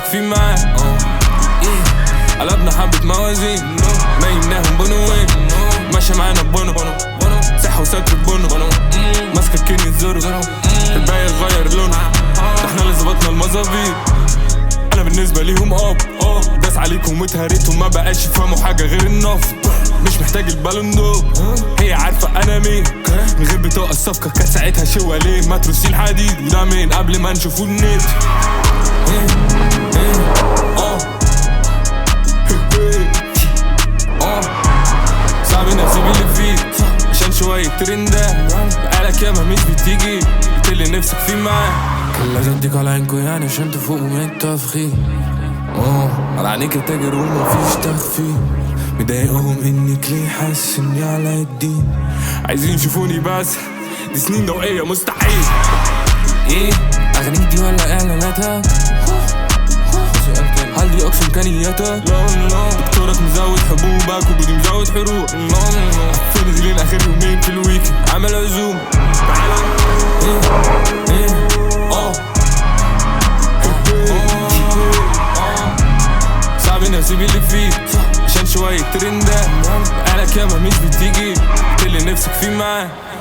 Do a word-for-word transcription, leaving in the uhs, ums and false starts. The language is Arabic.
فيه معاه. قلبنا حبة موازين ميناهم بنوين ماشي معانا بونو صحة وستر بونو ماسكة الكيني الزورو الباقي غير لونه ده احنا اللي ظبطنا المظابيط. انا بالنسبة ليهم اب داس عليكم واتهريتهم ما بقاش يفهموا حاجة غير النفط. مش محتاج البالون دور هي عارفة انا مين من غير بتوع الصفقة كانت ساعتها شواليه متروسين حديد وده مين قبل ما نشوفوا النت. صعب نسيب اللي فيك عشان شوية ترندات بقالك ياما مش بتيجي اللي نفسك فيه معاه. كل جدك على عينكو يعني عشان تفوقوا من التفخيم. اه على عينيك تاجر ومفيش تخفي مضايقهم انك ليه حاسس اني على الدين. عايزين يشوفوني بس دي سنين ضوئية مستحيل. ايه اغانيك دي ولا اعلاناتها؟ هل دي اقصى امكانياتها؟ لا لا دكتورك مزود حبوبك وجودي مزود حروق. لا لا فين دي اخر يومين في الويك عمل عزوم. ايه ايه اه صعب نسيب اللي فيك عشان شوية ترندات بقالك ياما مش بتيجي اللي نفسك فيه معاه.